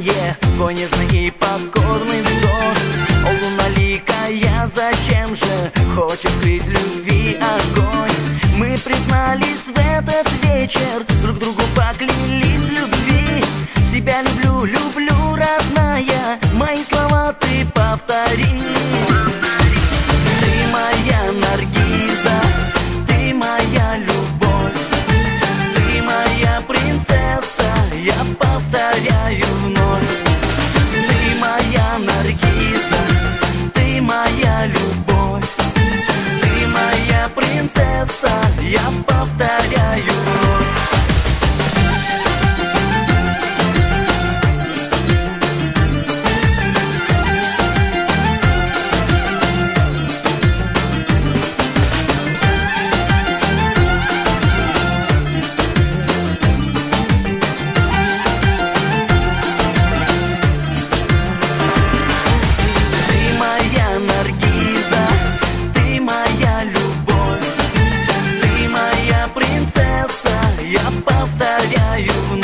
дыхание, твой нежный и покорный взор. О, луналикая, зачем же хочешь скрыть любви огонь? Мы признались в этот вечер, друг другу поклялись в любви. Тебя люблю, люблю, родная, мои слова ты повтори. Ты моя Наргиза, ты моя любовь, ты моя принцесса, я повторяю вновь. Ты моя Наргиза, ты моя любовь, ты моя принцесса, я повторяю вновь. Наргиза, ты моя любовь, ты моя принцесса, я повторяю вновь.